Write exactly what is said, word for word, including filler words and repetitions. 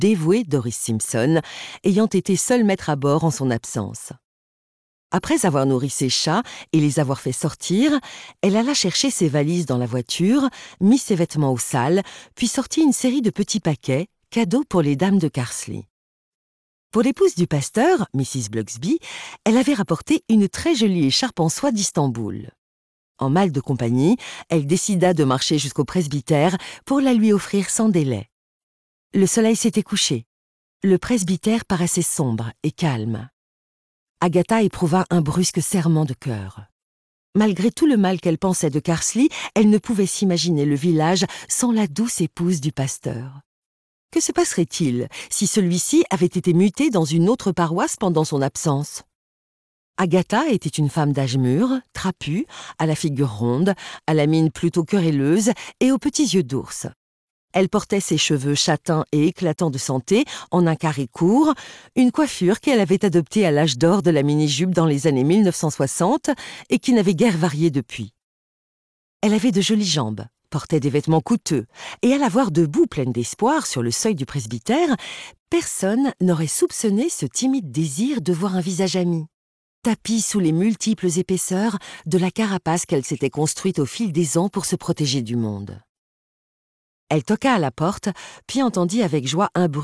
dévouée Doris Simpson, ayant été seule maître à bord en son absence. Après avoir nourri ses chats et les avoir fait sortir, elle alla chercher ses valises dans la voiture, mit ses vêtements au sale, puis sortit une série de petits paquets, cadeaux pour les dames de Carsley. Pour l'épouse du pasteur, missus Blugsby, elle avait rapporté une très jolie écharpe en soie d'Istanbul. En mal de compagnie, elle décida de marcher jusqu'au presbytère pour la lui offrir sans délai. Le soleil s'était couché. Le presbytère paraissait sombre et calme. Agatha éprouva un brusque serrement de cœur. Malgré tout le mal qu'elle pensait de Carsley, elle ne pouvait s'imaginer le village sans la douce épouse du pasteur. Que se passerait-il si celui-ci avait été muté dans une autre paroisse pendant son absence? Agatha était une femme d'âge mûr, trapue, à la figure ronde, à la mine plutôt querelleuse et aux petits yeux d'ours. Elle portait ses cheveux châtains et éclatants de santé en un carré court, une coiffure qu'elle avait adoptée à l'âge d'or de la mini-jupe dans les années mille neuf cent soixante et qui n'avait guère varié depuis. Elle avait de jolies jambes, portait des vêtements coûteux, et à la voir debout pleine d'espoir sur le seuil du presbytère, personne n'aurait soupçonné ce timide désir de voir un visage ami, tapi sous les multiples épaisseurs de la carapace qu'elle s'était construite au fil des ans pour se protéger du monde. Elle toqua à la porte, puis entendit avec joie un bruit